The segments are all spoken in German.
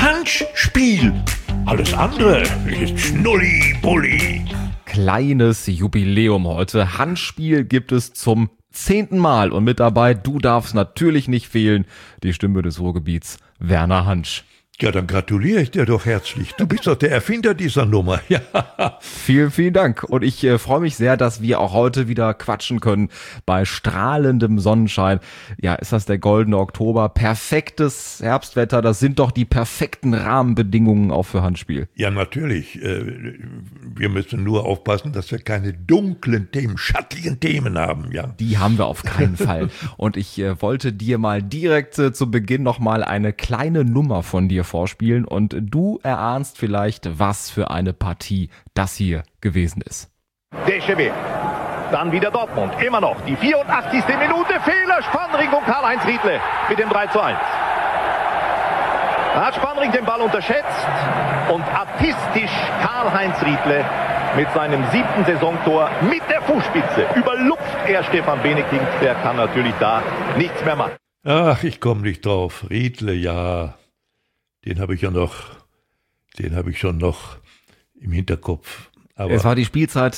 Handspiel. Alles andere ist Schnulli-Bulli. Kleines Jubiläum heute. Handspiel gibt es zum 10. Mal und mit dabei, du darfst natürlich nicht fehlen, die Stimme des Ruhrgebiets, Werner Hansch. Ja, dann gratuliere ich dir doch herzlich. Du bist doch der Erfinder dieser Nummer. Ja. Vielen, vielen Dank. Und ich freue mich sehr, dass wir auch heute wieder quatschen können bei strahlendem Sonnenschein. Ja, ist das der goldene Oktober? Perfektes Herbstwetter. Das sind doch die perfekten Rahmenbedingungen auch für Handspiel. Ja, natürlich. Wir müssen nur aufpassen, dass wir keine dunklen Themen, schattigen Themen haben. Ja. Die haben wir auf keinen Fall. Und ich wollte dir mal direkt zu Beginn nochmal eine kleine Nummer von dir vorspielen und du erahnst vielleicht, was für eine Partie das hier gewesen ist. Deschewé. Dann wieder Dortmund. Immer noch die 84. Minute. Fehler. Spannring und Karl-Heinz Riedle mit dem 3:1. Da hat Spannring den Ball unterschätzt und artistisch Karl-Heinz Riedle mit seinem 7. Saisontor mit der Fußspitze überlupft er Stefan Benedikt. Der kann natürlich da nichts mehr machen. Ach, ich komme nicht drauf. Riedle, ja. Den habe ich schon noch im Hinterkopf. Aber es war die Spielzeit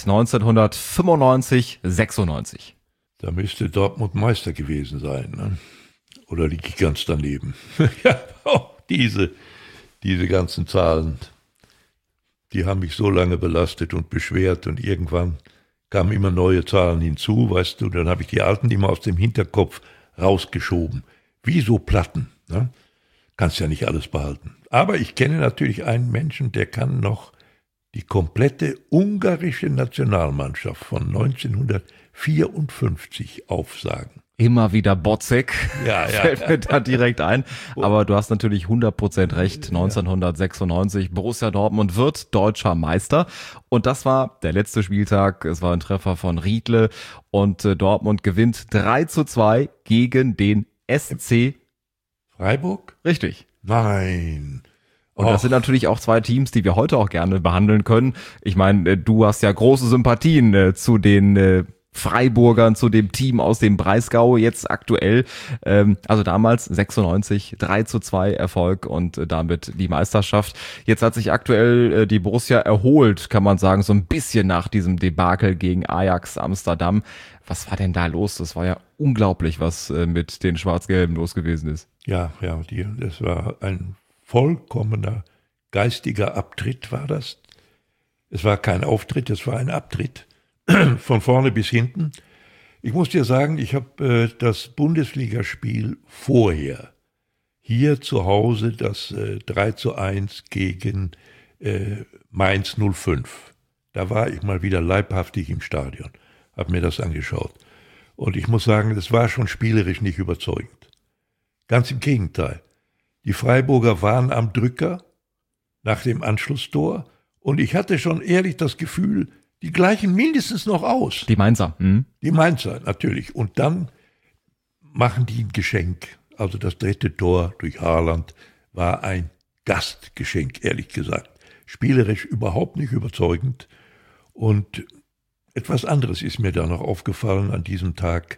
1995-96. Da müsste Dortmund Meister gewesen sein, ne? Oder liege ich ganz daneben? Ja, auch diese ganzen Zahlen, die haben mich so lange belastet und beschwert und irgendwann kamen immer neue Zahlen hinzu, weißt du, dann habe ich die alten immer aus dem Hinterkopf rausgeschoben. Wie so Platten, ne? Kannst ja nicht alles behalten. Aber ich kenne natürlich einen Menschen, der kann noch die komplette ungarische Nationalmannschaft von 1954 aufsagen. Immer wieder Botzek, ja. Fällt mir da direkt ein. Aber du hast natürlich 100% recht. 1996, Borussia Dortmund wird deutscher Meister. Und das war der letzte Spieltag. Es war ein Treffer von Riedle. Und Dortmund gewinnt 3:2 gegen den SC Freiburg? Richtig. Nein. Und das sind natürlich auch zwei Teams, die wir heute auch gerne behandeln können. Ich meine, du hast ja große Sympathien zu den Freiburgern, zu dem Team aus dem Breisgau jetzt aktuell. Also damals 96, 3:2 Erfolg und damit die Meisterschaft. Jetzt hat sich aktuell die Borussia erholt, kann man sagen, so ein bisschen nach diesem Debakel gegen Ajax Amsterdam. Was war denn da los? Das war ja unglaublich, was mit den Schwarz-Gelben los gewesen ist. Ja, das war ein vollkommener geistiger Abtritt, war das. Es war kein Auftritt, es war ein Abtritt. Von vorne bis hinten. Ich muss dir sagen, ich habe das Bundesligaspiel vorher hier zu Hause, das 3:1 gegen Mainz 05. Da war ich mal wieder leibhaftig im Stadion, habe mir das angeschaut. Und ich muss sagen, das war schon spielerisch nicht überzeugend. Ganz im Gegenteil. Die Freiburger waren am Drücker nach dem Anschlusstor und ich hatte schon ehrlich das Gefühl, die gleichen mindestens noch aus. Die Mainzer. Die Mainzer, natürlich. Und dann machen die ein Geschenk. Also das 3. Tor durch Haaland war ein Gastgeschenk, ehrlich gesagt. Spielerisch überhaupt nicht überzeugend. Und etwas anderes ist mir da noch aufgefallen an diesem Tag.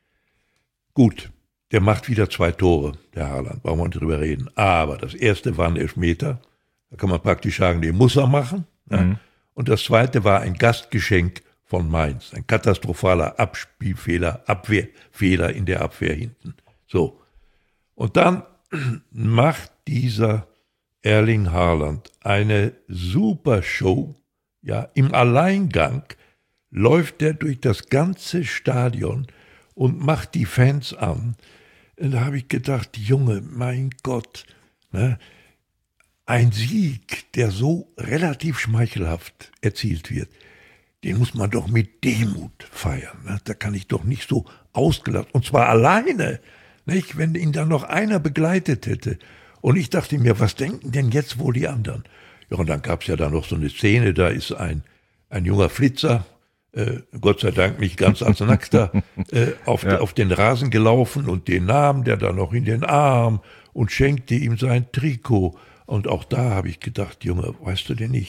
Gut, der macht wieder 2 Tore, der Haaland, brauchen wir nicht drüber reden. Aber das erste war ein Elfmeter. Da kann man praktisch sagen, den muss er machen. Ja. Und das zweite war ein Gastgeschenk von Mainz. Ein katastrophaler Abspielfehler, Abwehrfehler in der Abwehr hinten. So. Und dann macht dieser Erling Haaland eine super Show. Ja, im Alleingang läuft er durch das ganze Stadion und macht die Fans an. Und da habe ich gedacht, Junge, mein Gott, ne? Ein Sieg, der so relativ schmeichelhaft erzielt wird, den muss man doch mit Demut feiern. Ne? Da kann ich doch nicht so ausgelassen, und zwar alleine, nicht? Wenn ihn dann noch einer begleitet hätte. Und ich dachte mir, was denken denn jetzt wohl die anderen? Ja, und dann gab es ja da noch so eine Szene, da ist ein junger Flitzer, Gott sei Dank nicht ganz als Nackter, auf den Rasen gelaufen und den nahm der dann noch in den Arm und schenkte ihm sein Trikot. Und auch da habe ich gedacht, Junge, weißt du denn nicht,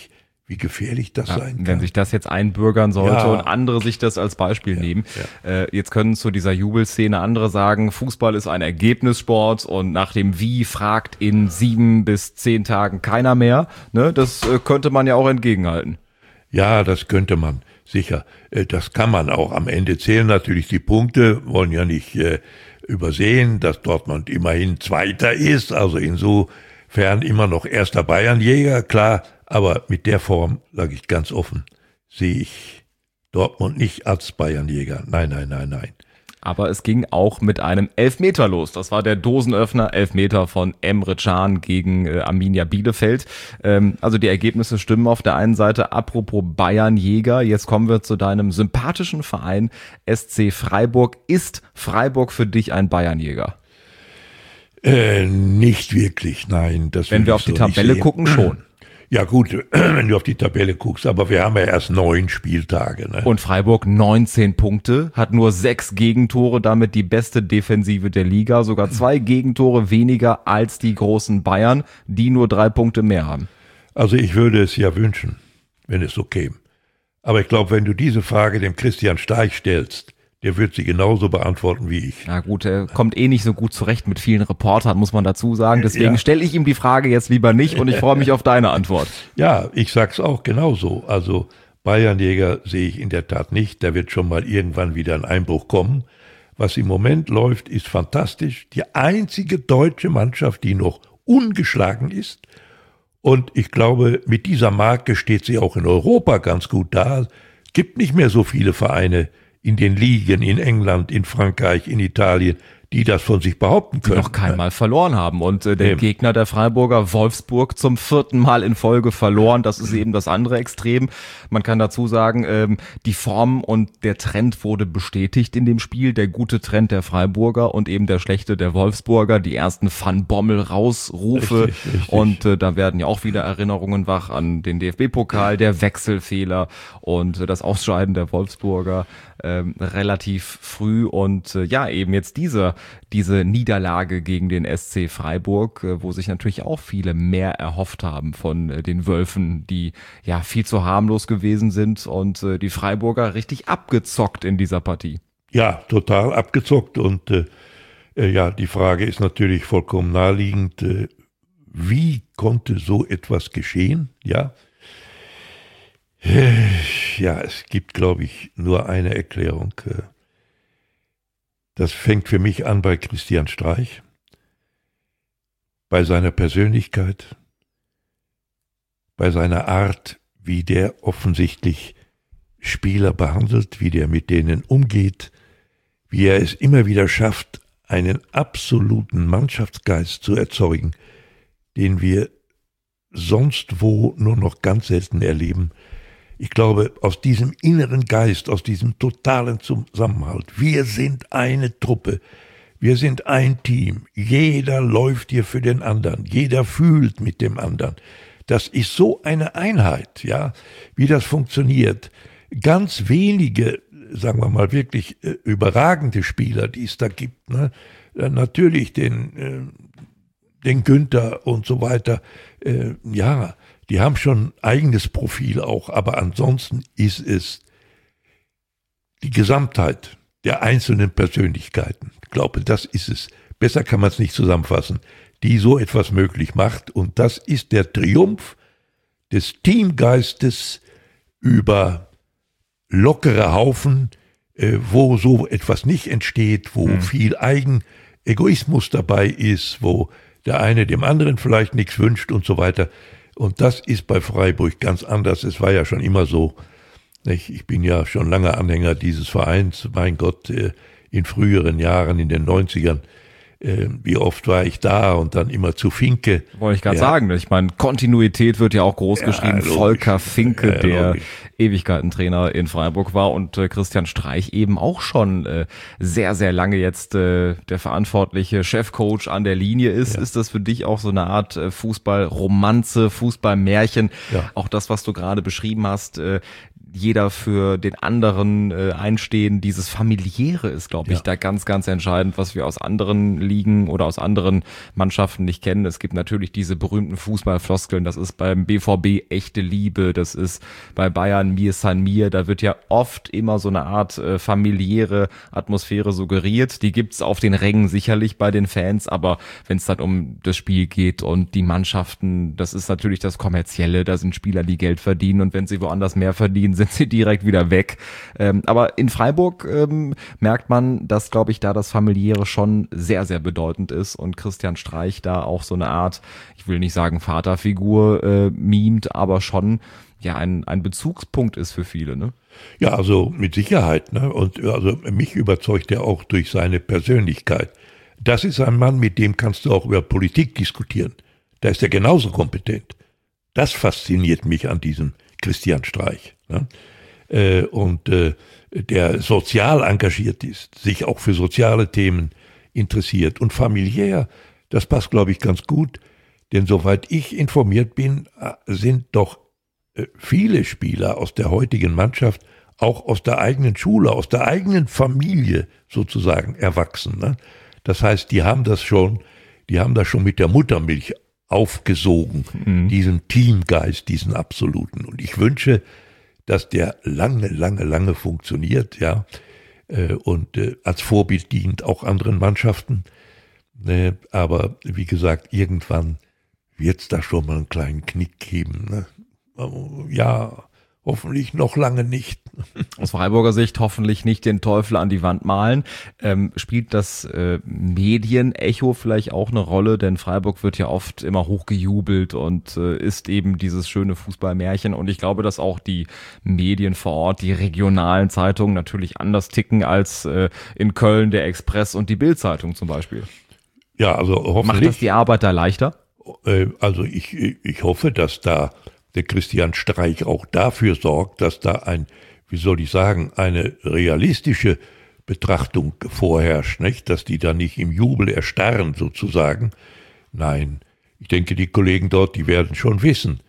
wie gefährlich das sein kann. Wenn sich das jetzt einbürgern sollte und andere sich das als Beispiel nehmen. Jetzt können zu dieser Jubelszene andere sagen, Fußball ist ein Ergebnissport und nach dem Wie fragt in 7 bis 10 Tagen keiner mehr. Ne? Das könnte man ja auch entgegenhalten. Ja, das könnte man, sicher. Das kann man auch. Am Ende zählen natürlich die Punkte, wollen ja nicht übersehen, dass Dortmund immerhin Zweiter ist, also insofern immer noch erster Bayernjäger, klar. Aber mit der Form, sage ich ganz offen, sehe ich Dortmund nicht als Bayernjäger. Nein. Aber es ging auch mit einem Elfmeter los. Das war der Dosenöffner, Elfmeter von Emre Can gegen Arminia Bielefeld. Also die Ergebnisse stimmen auf der einen Seite. Apropos Bayernjäger, jetzt kommen wir zu deinem sympathischen Verein SC Freiburg. Ist Freiburg für dich ein Bayernjäger? Nicht wirklich, nein. Wenn wir auf die Tabelle gucken, schon. Ja gut, wenn du auf die Tabelle guckst, aber wir haben ja erst 9 Spieltage. Ne? Und Freiburg 19 Punkte, hat nur 6 Gegentore, damit die beste Defensive der Liga, sogar 2 Gegentore weniger als die großen Bayern, die nur 3 Punkte mehr haben. Also ich würde es ja wünschen, wenn es so käme. Aber ich glaube, wenn du diese Frage dem Christian Streich stellst, der wird sie genauso beantworten wie ich. Na gut, er kommt nicht so gut zurecht mit vielen Reportern, muss man dazu sagen. Deswegen stelle ich ihm die Frage jetzt lieber nicht und ich freue mich auf deine Antwort. Ja, ich sag's auch genauso. Also Bayernjäger sehe ich in der Tat nicht. Da wird schon mal irgendwann wieder ein Einbruch kommen. Was im Moment läuft, ist fantastisch. Die einzige deutsche Mannschaft, die noch ungeschlagen ist. Und ich glaube, mit dieser Marke steht sie auch in Europa ganz gut da. Es gibt nicht mehr so viele Vereine in den Ligen, in England, in Frankreich, in Italien, die das von sich behaupten können. Die noch kein Mal verloren haben. Und der Gegner der Freiburger, Wolfsburg, zum 4. Mal in Folge verloren. Das ist eben das andere Extrem. Man kann dazu sagen, die Form und der Trend wurde bestätigt in dem Spiel. Der gute Trend der Freiburger und eben der schlechte der Wolfsburger. Die ersten Van Bommel-Rausrufe. Richtig. Und da werden ja auch wieder Erinnerungen wach an den DFB-Pokal, der Wechselfehler und das Ausscheiden der Wolfsburger relativ früh. Und eben jetzt diese Niederlage gegen den SC Freiburg, wo sich natürlich auch viele mehr erhofft haben von den Wölfen, die ja viel zu harmlos gewesen sind und die Freiburger richtig abgezockt in dieser Partie. Ja, total abgezockt und die Frage ist natürlich vollkommen naheliegend, wie konnte so etwas geschehen? Ja, es gibt, glaube ich, nur eine Erklärung. Das fängt für mich an bei Christian Streich, bei seiner Persönlichkeit, bei seiner Art, wie der offensichtlich Spieler behandelt, wie der mit denen umgeht, wie er es immer wieder schafft, einen absoluten Mannschaftsgeist zu erzeugen, den wir sonst wo nur noch ganz selten erleben. Ich glaube, aus diesem inneren Geist, aus diesem totalen Zusammenhalt, wir sind eine Truppe, wir sind ein Team, jeder läuft hier für den anderen, jeder fühlt mit dem anderen. Das ist so eine Einheit, ja, wie das funktioniert. Ganz wenige, sagen wir mal, wirklich überragende Spieler, die es da gibt, ne? Natürlich den Günther und so weiter, die haben schon ein eigenes Profil auch, aber ansonsten ist es die Gesamtheit der einzelnen Persönlichkeiten. Ich glaube, das ist es. Besser kann man es nicht zusammenfassen, die so etwas möglich macht. Und das ist der Triumph des Teamgeistes über lockere Haufen, wo so etwas nicht entsteht, wo viel Eigenegoismus dabei ist, wo der eine dem anderen vielleicht nichts wünscht und so weiter. Und das ist bei Freiburg ganz anders. Es war ja schon immer so. Ich bin ja schon lange Anhänger dieses Vereins. Mein Gott, in früheren Jahren, in den 90ern, wie oft war ich da und dann immer zu Finke. Wollte ich gerade sagen. Ich meine, Kontinuität wird ja auch groß geschrieben. Logisch. Volker Finke, der Ewigkeitentrainer in Freiburg war und Christian Streich eben auch schon sehr, sehr lange jetzt der verantwortliche Chefcoach an der Linie ist. Ja. Ist das für dich auch so eine Art Fußballromanze, Fußballmärchen? Ja. Auch das, was du gerade beschrieben hast, jeder für den anderen einstehen. Dieses Familiäre ist, glaube ich, da ganz, ganz entscheidend, was wir aus anderen Ligen oder aus anderen Mannschaften nicht kennen. Es gibt natürlich diese berühmten Fußballfloskeln, das ist beim BVB echte Liebe, das ist bei Bayern mir san mir, da wird ja oft immer so eine Art familiäre Atmosphäre suggeriert. Die gibt's auf den Rängen sicherlich bei den Fans, aber wenn es dann um das Spiel geht und die Mannschaften, das ist natürlich das Kommerzielle, da sind Spieler, die Geld verdienen und wenn sie woanders mehr verdienen, sind sie direkt wieder weg. Aber in Freiburg merkt man, dass, glaube ich, da das Familiäre schon sehr, sehr bedeutend ist und Christian Streich da auch so eine Art, ich will nicht sagen Vaterfigur mimt, aber schon ein Bezugspunkt ist für viele, ne? Ja, also mit Sicherheit, ne? Und also mich überzeugt er auch durch seine Persönlichkeit. Das ist ein Mann, mit dem kannst du auch über Politik diskutieren. Da ist er genauso kompetent. Das fasziniert mich an diesem Christian Streich. Ne? Der sozial engagiert ist, sich auch für soziale Themen interessiert und familiär, das passt, glaube ich, ganz gut, denn soweit ich informiert bin, sind doch viele Spieler aus der heutigen Mannschaft auch aus der eigenen Schule, aus der eigenen Familie sozusagen erwachsen. Ne? Das heißt, die haben das schon mit der Muttermilch aufgesogen, diesen Teamgeist, diesen absoluten. Und ich wünsche, dass der lange funktioniert, ja, und als Vorbild dient auch anderen Mannschaften. Aber wie gesagt, irgendwann wird es da schon mal einen kleinen Knick geben. Ne? Ja, hoffentlich noch lange nicht. Aus Freiburger Sicht hoffentlich nicht den Teufel an die Wand malen. Spielt das Medienecho vielleicht auch eine Rolle? Denn Freiburg wird ja oft immer hochgejubelt und ist eben dieses schöne Fußballmärchen. Und ich glaube, dass auch die Medien vor Ort, die regionalen Zeitungen natürlich anders ticken als in Köln der Express und die Bild-Zeitung zum Beispiel. Ja, also hoffentlich. Macht das die Arbeit da leichter? Also ich hoffe, dass da der Christian Streich auch dafür sorgt, dass da eine realistische Betrachtung vorherrscht, nicht? Dass die da nicht im Jubel erstarren sozusagen. Nein, ich denke, die Kollegen dort, die werden schon wissen,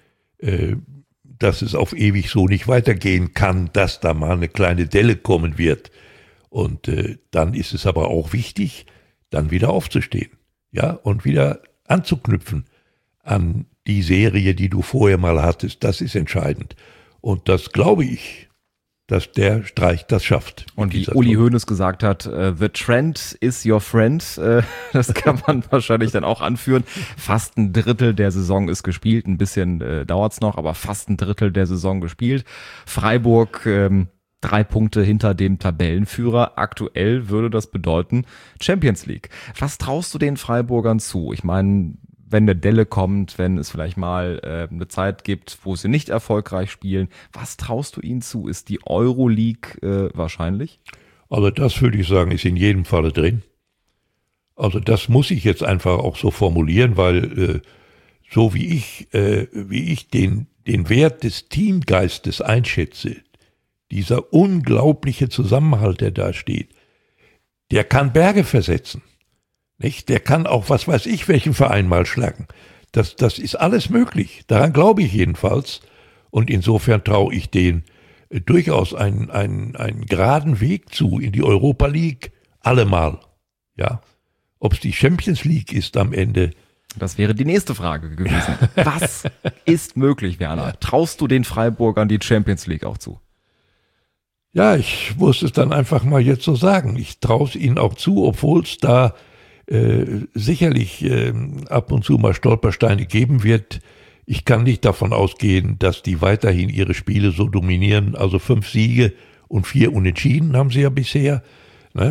dass es auf ewig so nicht weitergehen kann, dass da mal eine kleine Delle kommen wird. Und dann ist es aber auch wichtig, dann wieder aufzustehen, ja, und wieder anzuknüpfen an die Serie, die du vorher mal hattest. Das ist entscheidend. Und das glaube ich, dass der Streich das schafft. Und wie Uli Hoeneß gesagt hat, the trend is your friend. Das kann man wahrscheinlich dann auch anführen. Fast ein Drittel der Saison ist gespielt. Ein bisschen dauert's noch, aber fast ein Drittel der Saison gespielt. Freiburg 3 Punkte hinter dem Tabellenführer. Aktuell würde das bedeuten Champions League. Was traust du den Freiburgern zu? Ich meine, wenn eine Delle kommt, wenn es vielleicht mal eine Zeit gibt, wo sie nicht erfolgreich spielen, was traust du ihnen zu? Ist die Euroleague wahrscheinlich? Also das würde ich sagen, ist in jedem Falle drin. Also das muss ich jetzt einfach auch so formulieren, weil so wie ich den Wert des Teamgeistes einschätze, dieser unglaubliche Zusammenhalt, der da steht, der kann Berge versetzen. Nicht? Der kann auch, was weiß ich, welchen Verein mal schlagen. Das ist alles möglich. Daran glaube ich jedenfalls. Und insofern traue ich denen durchaus einen geraden Weg zu in die Europa League. Allemal. Ja. Ob es die Champions League ist am Ende. Das wäre die nächste Frage gewesen. Was ist möglich, Werner? Traust du den Freiburgern die Champions League auch zu? Ja, ich muss es dann einfach mal jetzt so sagen. Ich traue es ihnen auch zu, obwohl es da sicherlich ab und zu mal Stolpersteine geben wird. Ich kann nicht davon ausgehen, dass die weiterhin ihre Spiele so dominieren. Also 5 Siege und 4 Unentschieden haben sie ja bisher. Ne?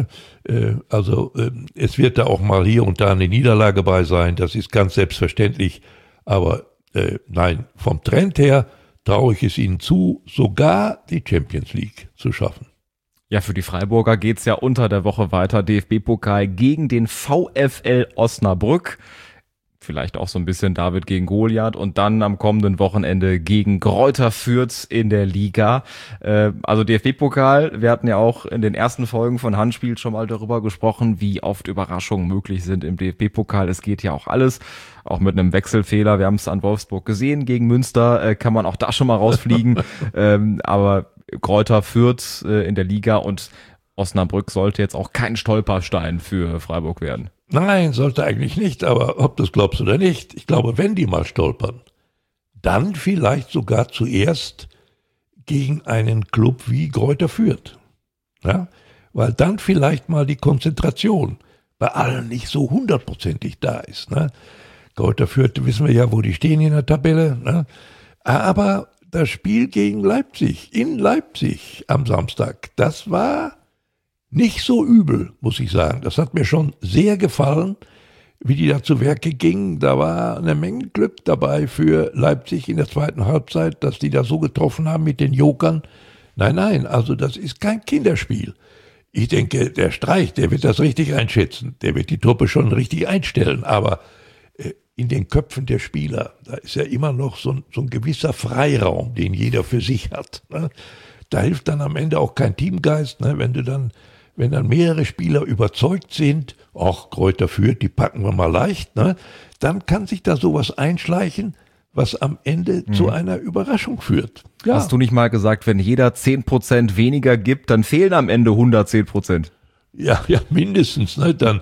Es wird da auch mal hier und da eine Niederlage bei sein. Das ist ganz selbstverständlich. Aber nein, vom Trend her traue ich es ihnen zu, sogar die Champions League zu schaffen. Ja, für die Freiburger geht's ja unter der Woche weiter. DFB-Pokal gegen den VfL Osnabrück. Vielleicht auch so ein bisschen David gegen Goliath. Und dann am kommenden Wochenende gegen Greuther Fürth in der Liga. Also DFB-Pokal, wir hatten ja auch in den ersten Folgen von Handspiel schon mal darüber gesprochen, wie oft Überraschungen möglich sind im DFB-Pokal. Es geht ja auch alles, auch mit einem Wechselfehler. Wir haben es an Wolfsburg gesehen. Gegen Münster kann man auch da schon mal rausfliegen. Aber Greuther Fürth in der Liga und Osnabrück sollte jetzt auch kein Stolperstein für Freiburg werden. Nein, sollte eigentlich nicht, aber ob du es glaubst oder nicht, ich glaube, wenn die mal stolpern, dann vielleicht sogar zuerst gegen einen Club wie Greuther Fürth. Ja? Weil dann vielleicht mal die Konzentration bei allen nicht so 100%ig da ist. Ne? Greuther Fürth, wissen wir ja, wo die stehen in der Tabelle. Ne? Aber das Spiel gegen Leipzig, in Leipzig am Samstag, das war nicht so übel, muss ich sagen. Das hat mir schon sehr gefallen, wie die da zu Werke gingen. Da war eine Menge Glück dabei für Leipzig in der zweiten Halbzeit, dass die da so getroffen haben mit den Jokern. Nein, also das ist kein Kinderspiel. Ich denke, der Streich, der wird das richtig einschätzen. Der wird die Truppe schon richtig einstellen. Aber in den Köpfen der Spieler, da ist ja immer noch so ein gewisser Freiraum, den jeder für sich hat. Ne? Da hilft dann am Ende auch kein Teamgeist, ne? Wenn dann mehrere Spieler überzeugt sind, ach, Greuther Fürth, die packen wir mal leicht, ne? Dann kann sich da sowas einschleichen, was am Ende zu einer Überraschung führt. Ja. Hast du nicht mal gesagt, wenn jeder 10% weniger gibt, dann fehlen am Ende 110%? Ja, mindestens, ne? Dann,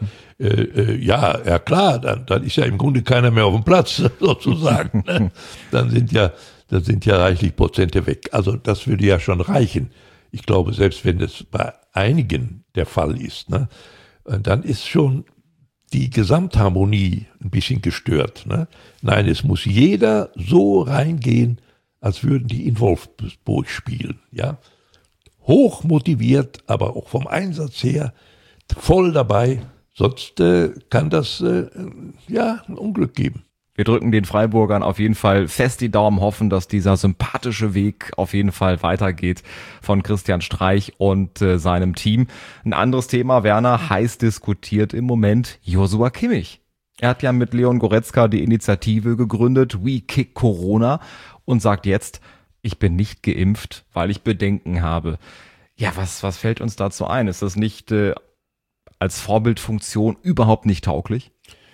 ja klar, dann ist ja im Grunde keiner mehr auf dem Platz, sozusagen. Ne? Dann sind ja reichlich Prozente weg. Also das würde ja schon reichen. Ich glaube, selbst wenn das bei einigen der Fall ist, ne, dann ist schon die Gesamtharmonie ein bisschen gestört. Ne? Nein, es muss jeder so reingehen, als würden die in Wolfsburg spielen. Ja? Hoch motiviert, aber auch vom Einsatz her voll dabei. Sonst kann das ein Unglück geben. Wir drücken den Freiburgern auf jeden Fall fest die Daumen, hoffen, dass dieser sympathische Weg auf jeden Fall weitergeht von Christian Streich und seinem Team. Ein anderes Thema, Werner, heiß diskutiert im Moment, Joshua Kimmich. Er hat ja mit Leon Goretzka die Initiative gegründet, We Kick Corona, und sagt jetzt, ich bin nicht geimpft, weil ich Bedenken habe. Ja, was fällt uns dazu ein? Ist das nicht als Vorbildfunktion überhaupt nicht tauglich?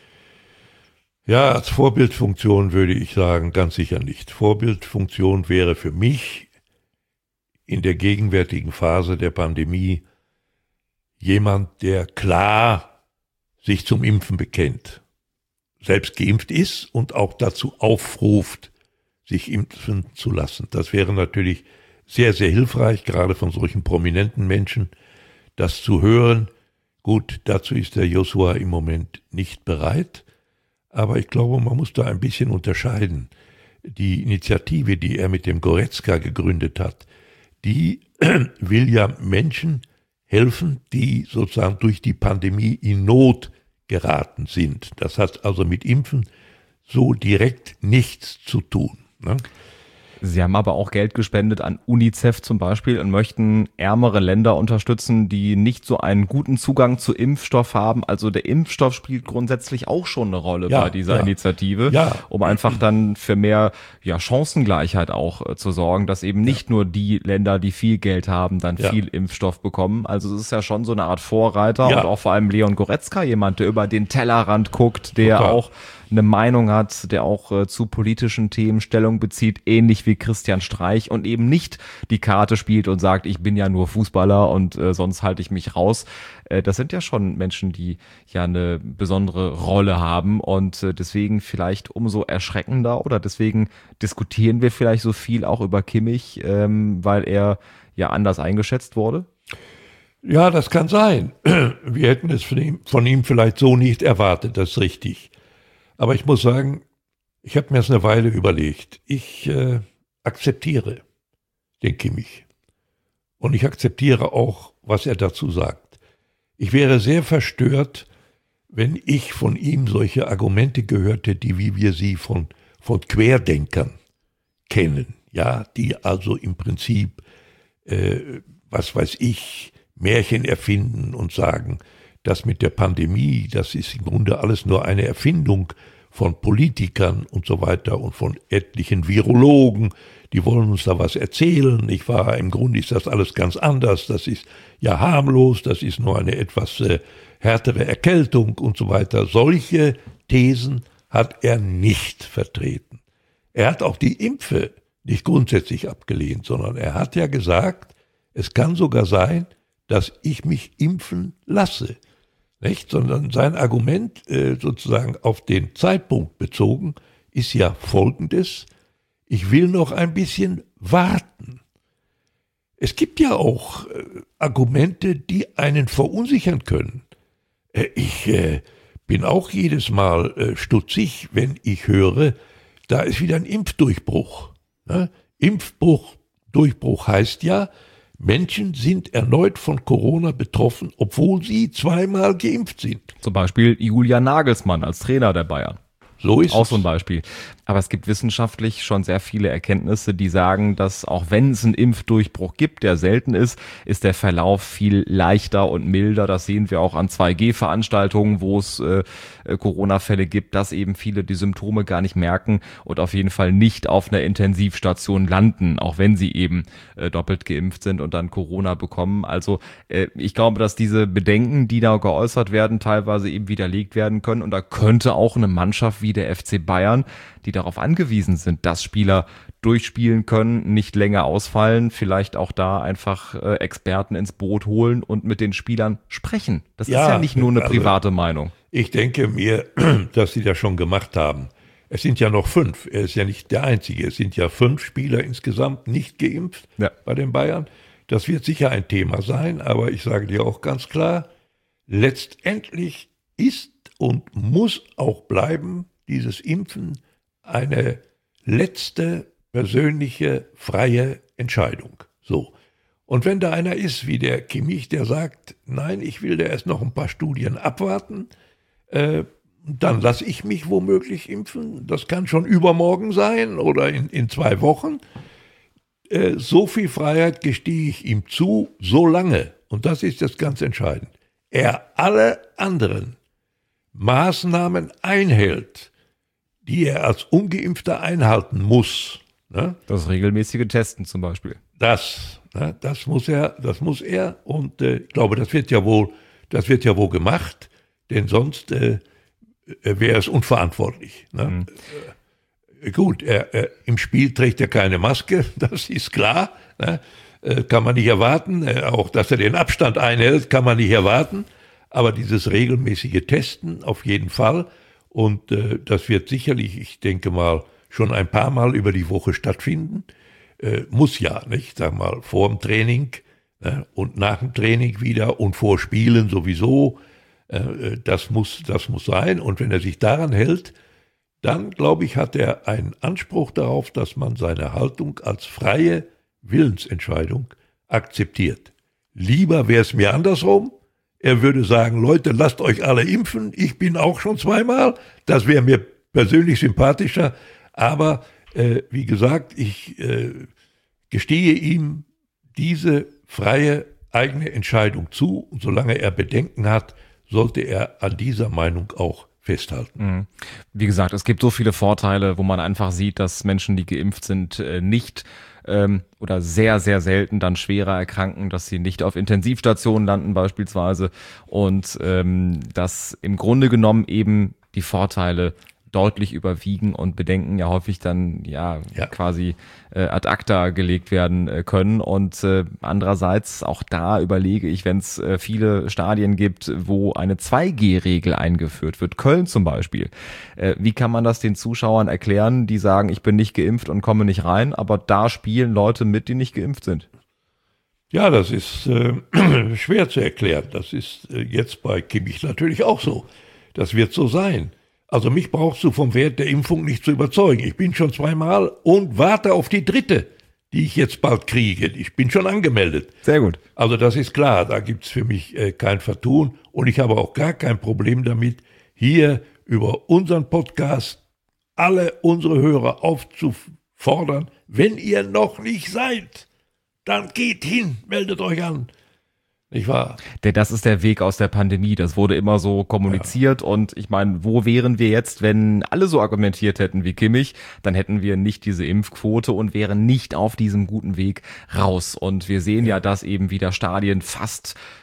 Ja, als Vorbildfunktion würde ich sagen, ganz sicher nicht. Vorbildfunktion wäre für mich in der gegenwärtigen Phase der Pandemie jemand, der klar sich zum Impfen bekennt, selbst geimpft ist und auch dazu aufruft, sich impfen zu lassen. Das wäre natürlich sehr, sehr hilfreich, gerade von solchen prominenten Menschen, das zu hören. Gut, dazu ist der Joshua im Moment nicht bereit. Aber ich glaube, man muss da ein bisschen unterscheiden. Die Initiative, die er mit dem Goretzka gegründet hat, die will ja Menschen helfen, die sozusagen durch die Pandemie in Not geraten sind. Das hat also mit Impfen so direkt nichts zu tun. Ne? Sie haben aber auch Geld gespendet an UNICEF zum Beispiel und möchten ärmere Länder unterstützen, die nicht so einen guten Zugang zu Impfstoff haben. Also der Impfstoff spielt grundsätzlich auch schon eine Rolle bei dieser Initiative, um einfach dann für mehr Chancengleichheit auch zu sorgen, dass eben nicht nur die Länder, die viel Geld haben, dann viel Impfstoff bekommen. Also es ist ja schon so eine Art Vorreiter und auch vor allem Leon Goretzka, jemand, der über den Tellerrand guckt, der auch eine Meinung hat, der auch zu politischen Themen Stellung bezieht, ähnlich wie Christian Streich und eben nicht die Karte spielt und sagt, ich bin ja nur Fußballer und sonst halte ich mich raus. Das sind ja schon Menschen, die ja eine besondere Rolle haben und deswegen vielleicht umso erschreckender oder deswegen diskutieren wir vielleicht so viel auch über Kimmich, weil er ja anders eingeschätzt wurde? Ja, das kann sein. Wir hätten es von ihm vielleicht so nicht erwartet, das ist richtig. Aber ich muss sagen, ich habe mir das eine Weile überlegt. Ich akzeptiere den Kimmich. Und ich akzeptiere auch, was er dazu sagt. Ich wäre sehr verstört, wenn ich von ihm solche Argumente gehört hätte, wie wir sie von Querdenkern kennen. Ja, die also im Prinzip, Märchen erfinden und sagen, das mit der Pandemie, das ist im Grunde alles nur eine Erfindung von Politikern und so weiter und von etlichen Virologen, die wollen uns da was erzählen. Im Grunde ist das alles ganz anders, das ist ja harmlos, das ist nur eine etwas härtere Erkältung und so weiter. Solche Thesen hat er nicht vertreten. Er hat auch die Impfe nicht grundsätzlich abgelehnt, sondern er hat ja gesagt, es kann sogar sein, dass ich mich impfen lasse. Nicht? Sondern sein Argument sozusagen auf den Zeitpunkt bezogen ist ja folgendes: Ich will noch ein bisschen warten. Es gibt ja auch Argumente, die einen verunsichern können. Ich bin auch jedes Mal stutzig, wenn ich höre, da ist wieder ein Impfdurchbruch. Ne? Impfdurchbruch heißt ja, Menschen sind erneut von Corona betroffen, obwohl sie zweimal geimpft sind. Zum Beispiel Julian Nagelsmann als Trainer der Bayern. So ist auch es. so ein Beispiel. Aber es gibt wissenschaftlich schon sehr viele Erkenntnisse, die sagen, dass auch wenn es einen Impfdurchbruch gibt, der selten ist der Verlauf viel leichter und milder. Das sehen wir auch an 2G-Veranstaltungen, wo es Corona-Fälle gibt, dass eben viele die Symptome gar nicht merken und auf jeden Fall nicht auf einer Intensivstation landen, auch wenn sie eben doppelt geimpft sind und dann Corona bekommen. Also ich glaube, dass diese Bedenken, die da geäußert werden, teilweise eben widerlegt werden können. Und da könnte auch eine Mannschaft wie der FC Bayern, die darauf angewiesen sind, dass Spieler durchspielen können, nicht länger ausfallen, vielleicht auch da einfach Experten ins Boot holen und mit den Spielern sprechen. Das ist ja nicht nur eine private Meinung. Ich denke mir, dass sie das schon gemacht haben. Es sind ja noch 5. Er ist ja nicht der Einzige. Es sind ja 5 Spieler insgesamt nicht geimpft bei den Bayern. Das wird sicher ein Thema sein, aber ich sage dir auch ganz klar, letztendlich ist und muss auch bleiben dieses Impfen eine letzte persönliche, freie Entscheidung. So. Und wenn da einer ist, wie der Kimmich, der sagt, nein, ich will da erst noch ein paar Studien abwarten, dann lasse ich mich womöglich impfen. Das kann schon übermorgen sein oder in 2 Wochen. So viel Freiheit gestehe ich ihm zu, solange, und das ist das ganz entscheidend, er alle anderen Maßnahmen einhält, die er als Ungeimpfter einhalten muss. Ne? Das regelmäßige Testen zum Beispiel. Das muss er und ich glaube, das wird ja wohl gemacht, denn sonst wäre es unverantwortlich. Ne? Gut, im Spiel trägt er keine Maske, das ist klar, ne? Kann man nicht erwarten, auch dass er den Abstand einhält, kann man nicht erwarten, aber dieses regelmäßige Testen auf jeden Fall und das wird sicherlich, ich denke mal, schon ein paar Mal über die Woche stattfinden, muss ja, nicht, sag mal, vor dem Training und nach dem Training wieder und vor Spielen sowieso, das muss sein und wenn er sich daran hält, dann, glaube ich, hat er einen Anspruch darauf, dass man seine Haltung als freie Willensentscheidung akzeptiert. Lieber wäre es mir andersrum. Er würde sagen, Leute, lasst euch alle impfen. Ich bin auch schon 2-mal. Das wäre mir persönlich sympathischer. Aber wie gesagt, ich gestehe ihm diese freie eigene Entscheidung zu. Und solange er Bedenken hat, sollte er an dieser Meinung auch festhalten. Wie gesagt, es gibt so viele Vorteile, wo man einfach sieht, dass Menschen, die geimpft sind, nicht oder sehr, sehr selten dann schwerer erkranken, dass sie nicht auf Intensivstationen landen beispielsweise und dass im Grunde genommen eben die Vorteile deutlich überwiegen und Bedenken ja häufig dann quasi ad acta gelegt werden können. Und andererseits auch da überlege ich, wenn es viele Stadien gibt, wo eine 2G-Regel eingeführt wird, Köln zum Beispiel, wie kann man das den Zuschauern erklären, die sagen, ich bin nicht geimpft und komme nicht rein, aber da spielen Leute mit, die nicht geimpft sind? Ja, das ist schwer zu erklären. Das ist jetzt bei Kimmich natürlich auch so. Das wird so sein. Also mich brauchst du vom Wert der Impfung nicht zu überzeugen. Ich bin schon 2-mal und warte auf die 3., die ich jetzt bald kriege. Ich bin schon angemeldet. Sehr gut. Also das ist klar, da gibt's für mich kein Vertun. Und ich habe auch gar kein Problem damit, hier über unseren Podcast alle unsere Hörer aufzufordern, wenn ihr noch nicht seid, dann geht hin, meldet euch an. Nicht wahr? Das ist der Weg aus der Pandemie. Das wurde immer so kommuniziert. Und ich meine, wo wären wir jetzt, wenn alle so argumentiert hätten wie Kimmich? Dann hätten wir nicht diese Impfquote und wären nicht auf diesem guten Weg raus. Und wir sehen ja, dass eben wieder Stadien fast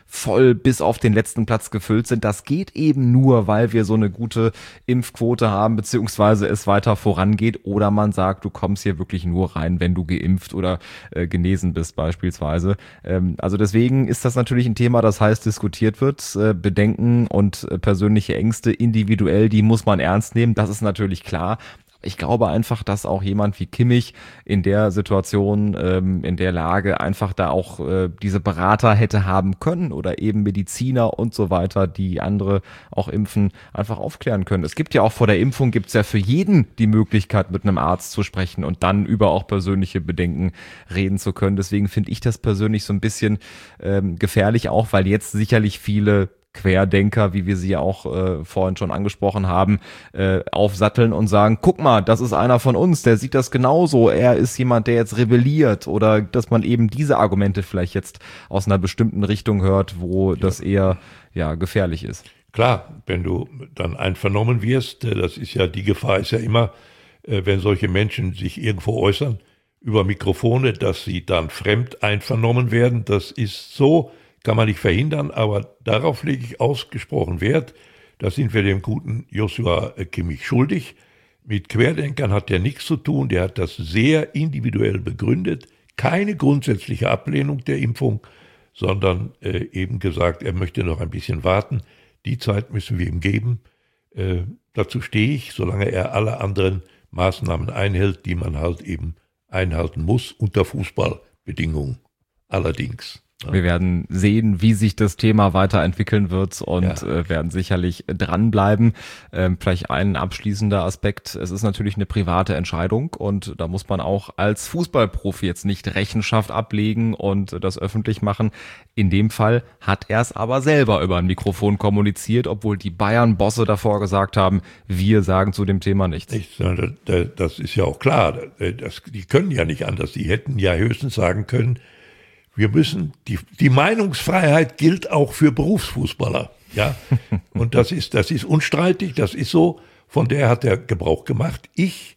voll bis auf den letzten Platz gefüllt sind. Das geht eben nur, weil wir so eine gute Impfquote haben, beziehungsweise es weiter vorangeht, oder man sagt, du kommst hier wirklich nur rein, wenn du geimpft oder genesen bist beispielsweise. Also deswegen ist das natürlich ein Thema, das heiß diskutiert wird. Bedenken und persönliche Ängste individuell, die muss man ernst nehmen, das ist natürlich klar. Ich glaube einfach, dass auch jemand wie Kimmich in der Situation, in der Lage einfach da auch diese Berater hätte haben können oder eben Mediziner und so weiter, die andere auch impfen, einfach aufklären können. Es gibt ja auch vor der Impfung, gibt's ja für jeden die Möglichkeit, mit einem Arzt zu sprechen und dann über auch persönliche Bedenken reden zu können. Deswegen finde ich das persönlich so ein bisschen gefährlich auch, weil jetzt sicherlich viele Querdenker, wie wir sie ja auch vorhin schon angesprochen haben, aufsatteln und sagen, guck mal, das ist einer von uns, der sieht das genauso, er ist jemand, der jetzt rebelliert, oder dass man eben diese Argumente vielleicht jetzt aus einer bestimmten Richtung hört, wo das eher gefährlich ist. Klar, wenn du dann einvernommen wirst, das ist ja, die Gefahr ist ja immer, wenn solche Menschen sich irgendwo äußern, über Mikrofone, dass sie dann fremd einvernommen werden, das ist so, kann man nicht verhindern, aber darauf lege ich ausgesprochen Wert. Da sind wir dem guten Joshua Kimmich schuldig. Mit Querdenkern hat er nichts zu tun. Der hat das sehr individuell begründet. Keine grundsätzliche Ablehnung der Impfung, sondern eben gesagt, er möchte noch ein bisschen warten. Die Zeit müssen wir ihm geben. Dazu stehe ich, solange er alle anderen Maßnahmen einhält, die man halt eben einhalten muss, unter Fußballbedingungen allerdings. Wir werden sehen, wie sich das Thema weiterentwickeln wird und werden sicherlich dranbleiben. Vielleicht ein abschließender Aspekt. Es ist natürlich eine private Entscheidung und da muss man auch als Fußballprofi jetzt nicht Rechenschaft ablegen und das öffentlich machen. In dem Fall hat er es aber selber über ein Mikrofon kommuniziert, obwohl die Bayern-Bosse davor gesagt haben, wir sagen zu dem Thema nichts. Das ist ja auch klar. Die können ja nicht anders. Die hätten ja höchstens sagen können, wir müssen, die Meinungsfreiheit gilt auch für Berufsfußballer, ja. Und das ist unstreitig, das ist so, von der hat er Gebrauch gemacht. Ich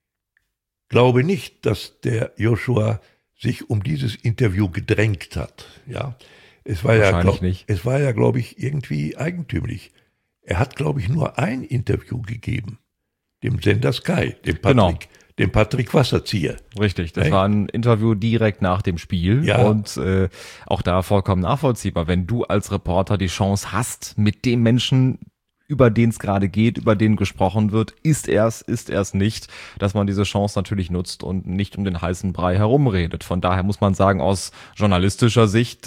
glaube nicht, dass der Joshua sich um dieses Interview gedrängt hat, ja. Es war ja, glaube ich, irgendwie eigentümlich. Er hat, glaube ich, nur ein Interview gegeben, dem Sender Sky, dem Patrick Wasserzieher. Richtig, das war ein Interview direkt nach dem Spiel und auch da vollkommen nachvollziehbar. Wenn du als Reporter die Chance hast, mit dem Menschen, über den es gerade geht, über den gesprochen wird, ist er's nicht, dass man diese Chance natürlich nutzt und nicht um den heißen Brei herumredet. Von daher muss man sagen, aus journalistischer Sicht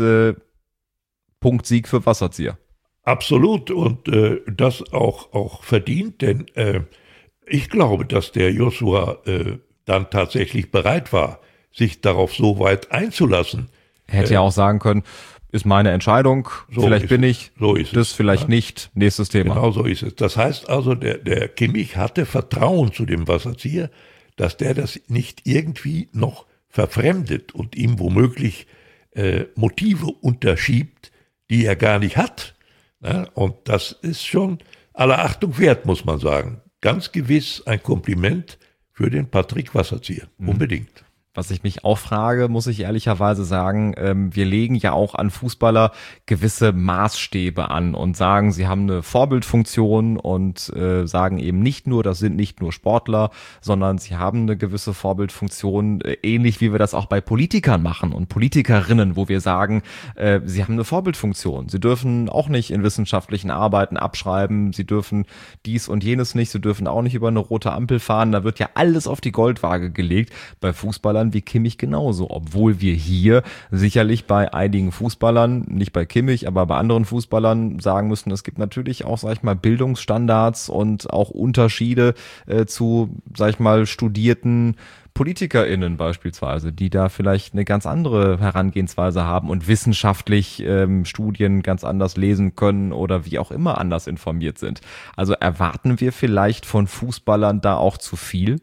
Punktsieg für Wasserzieher. Absolut und das auch verdient, denn ich glaube, dass der Joshua dann tatsächlich bereit war, sich darauf so weit einzulassen. Er hätte ja auch sagen können, ist meine Entscheidung, vielleicht bin ich, so ist das es, vielleicht nicht, nächstes Thema. Genau so ist es. Das heißt also, der Kimmich hatte Vertrauen zu dem Wasserzieher, dass der das nicht irgendwie noch verfremdet und ihm womöglich Motive unterschiebt, die er gar nicht hat. Ja, und das ist schon aller Achtung wert, muss man sagen. Ganz gewiss ein Kompliment für den Patrick Wasserzieher. Unbedingt. Was ich mich auch frage, muss ich ehrlicherweise sagen, wir legen ja auch an Fußballer gewisse Maßstäbe an und sagen, sie haben eine Vorbildfunktion und sagen eben nicht nur, das sind nicht nur Sportler, sondern sie haben eine gewisse Vorbildfunktion, ähnlich wie wir das auch bei Politikern machen und Politikerinnen, wo wir sagen, sie haben eine Vorbildfunktion. Sie dürfen auch nicht in wissenschaftlichen Arbeiten abschreiben, sie dürfen dies und jenes nicht, sie dürfen auch nicht über eine rote Ampel fahren, da wird ja alles auf die Goldwaage gelegt. Bei Fußballern wie Kimmich genauso, obwohl wir hier sicherlich bei einigen Fußballern, nicht bei Kimmich, aber bei anderen Fußballern sagen müssen, es gibt natürlich auch, sag ich mal, Bildungsstandards und auch Unterschiede zu, sag ich mal, studierten PolitikerInnen beispielsweise, die da vielleicht eine ganz andere Herangehensweise haben und wissenschaftlich Studien ganz anders lesen können oder wie auch immer anders informiert sind. Also erwarten wir vielleicht von Fußballern da auch zu viel?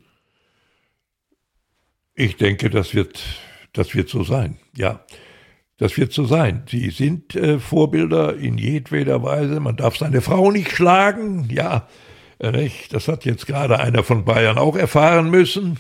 Ich denke, das wird so sein, ja. Das wird so sein. Sie sind Vorbilder in jedweder Weise. Man darf seine Frau nicht schlagen, ja. Das hat jetzt gerade einer von Bayern auch erfahren müssen.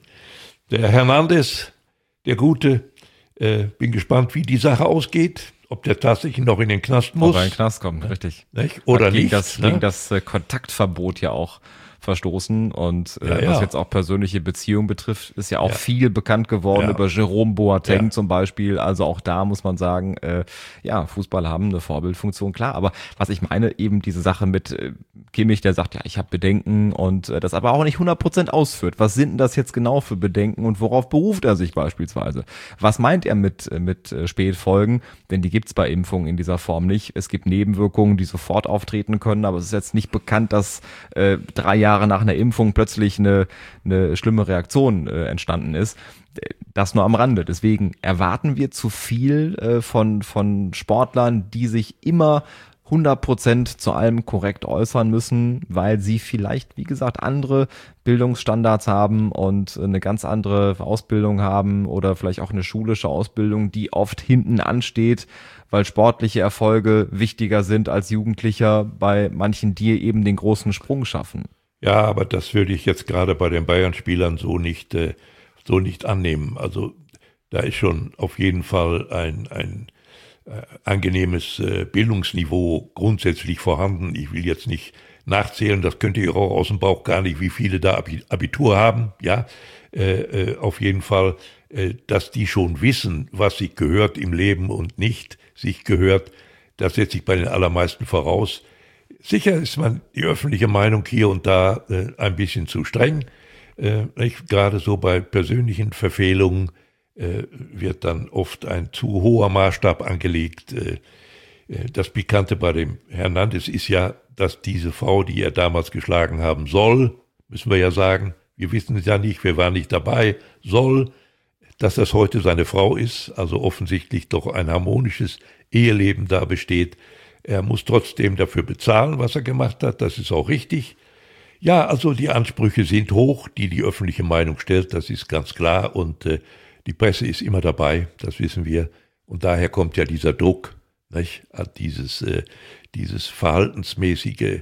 Der Hernandez, der Gute. Bin gespannt, wie die Sache ausgeht. ob der tatsächlich noch in den Knast muss. Ob er in den Knast kommt, richtig. Nicht? Oder gegen nicht. Gegen das Kontaktverbot ja auch verstoßen und was jetzt auch persönliche Beziehungen betrifft, ist ja auch viel bekannt geworden über Jerome Boateng zum Beispiel. Also auch da muss man sagen, Fußballer haben eine Vorbildfunktion, klar. Aber was ich meine, eben diese Sache mit Kimmich, der sagt, ja, ich habe Bedenken und das aber auch nicht 100% ausführt. Was sind denn das jetzt genau für Bedenken und worauf beruft er sich beispielsweise? Was meint er mit Spätfolgen? Denn die gibt's bei Impfungen in dieser Form nicht. Es gibt Nebenwirkungen, die sofort auftreten können, aber es ist jetzt nicht bekannt, dass 3 Jahre nach einer Impfung plötzlich eine schlimme Reaktion entstanden ist. Das nur am Rande. Deswegen erwarten wir zu viel von Sportlern, die sich immer 100% zu allem korrekt äußern müssen, weil sie vielleicht, wie gesagt, andere Bildungsstandards haben und eine ganz andere Ausbildung haben oder vielleicht auch eine schulische Ausbildung, die oft hinten ansteht, weil sportliche Erfolge wichtiger sind als Jugendlicher bei manchen, die eben den großen Sprung schaffen. Ja, aber das würde ich jetzt gerade bei den Bayern-Spielern so nicht annehmen. Also da ist schon auf jeden Fall ein angenehmes Bildungsniveau grundsätzlich vorhanden. Ich will jetzt nicht nachzählen, das könnt ihr auch aus dem Bauch gar nicht, wie viele da Abitur haben. Ja, auf jeden Fall, dass die schon wissen, was sich gehört im Leben und nicht sich gehört. Das setze ich bei den allermeisten voraus. Sicher ist die öffentliche Meinung hier und da ein bisschen zu streng. Gerade so bei persönlichen Verfehlungen wird dann oft ein zu hoher Maßstab angelegt. Das Pikante bei dem Hernandez ist ja, dass diese Frau, die er damals geschlagen haben soll, müssen wir ja sagen, wir wissen es ja nicht, wir waren nicht dabei, dass das heute seine Frau ist, also offensichtlich doch ein harmonisches Eheleben da besteht. Er muss trotzdem dafür bezahlen, was er gemacht hat, das ist auch richtig. Ja, also die Ansprüche sind hoch, die öffentliche Meinung stellt, das ist ganz klar und die Presse ist immer dabei, das wissen wir und daher kommt ja dieser Druck, nicht? Dieses verhaltensmäßige,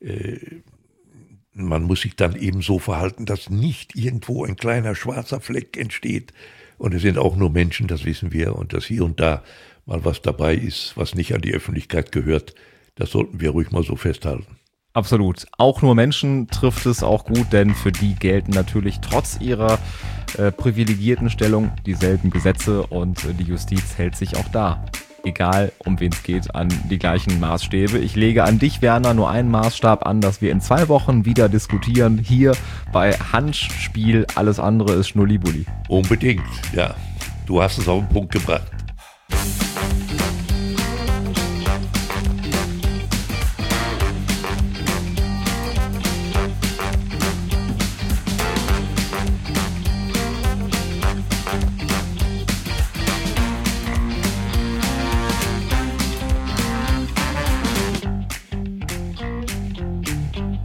man muss sich dann eben so verhalten, dass nicht irgendwo ein kleiner schwarzer Fleck entsteht und es sind auch nur Menschen, das wissen wir und dass hier und da mal was dabei ist, was nicht an die Öffentlichkeit gehört, das sollten wir ruhig mal so festhalten. Absolut. Auch nur Menschen trifft es auch gut, denn für die gelten natürlich trotz ihrer privilegierten Stellung dieselben Gesetze und die Justiz hält sich auch da, egal um wen es geht, an die gleichen Maßstäbe. Ich lege an dich, Werner, nur einen Maßstab an, dass wir in 2 Wochen wieder diskutieren, hier bei Handspiel, alles andere ist Schnullibulli. Unbedingt, ja. Du hast es auf den Punkt gebracht.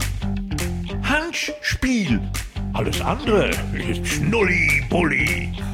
Handspiel. Alles andere ist Schnulli-Bulli.